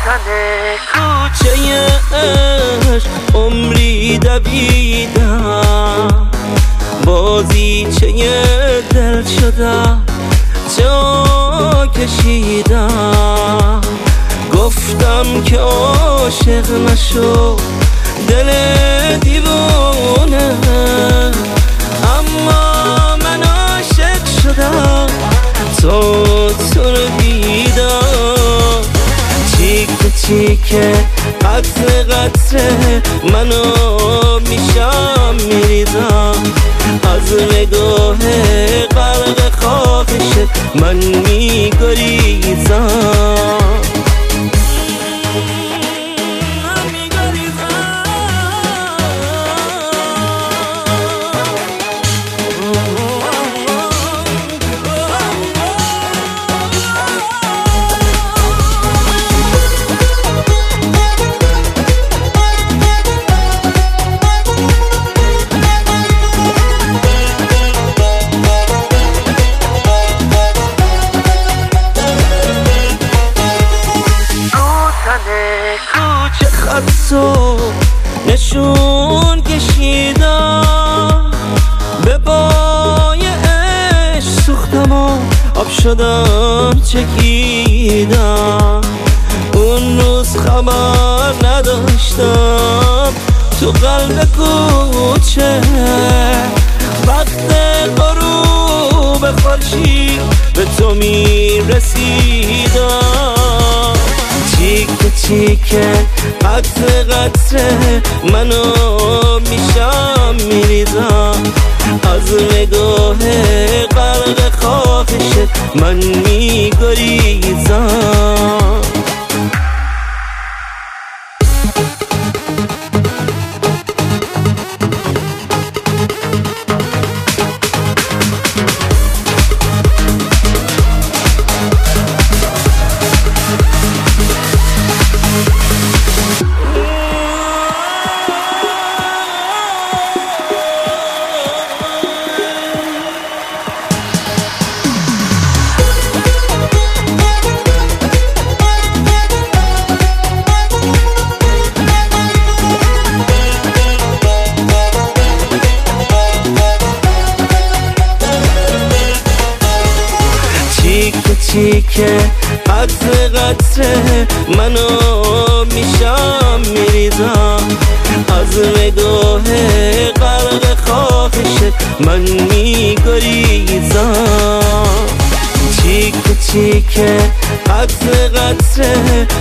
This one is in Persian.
کوچه اش عمری دویدم، بازیچه دل شدم، جا کشیدم. گفتم که عاشق نشو دل دیوونه، اما من عاشق شدم تو رو دیدم. چیک چیک قطره قطره منو میشم میریزم، از نگاه غرق خواهشت من میگریزم. کوچه خطو نشون کشیدم، به پای عشق سوختم و آب شدم چکیدم. اون روز خبر نداشتم تو قلب کوچه، وقت غروب خورشید به تو میرسیدم. چیک چیک قطره قطره منو میشم میریزم، از نگاه غرق خواهشت من میگریزم. چیک قطره قطره منو میشم میریزم، از نگاه غرق خواهشت من میگریزم. چیک چیک قطره قطره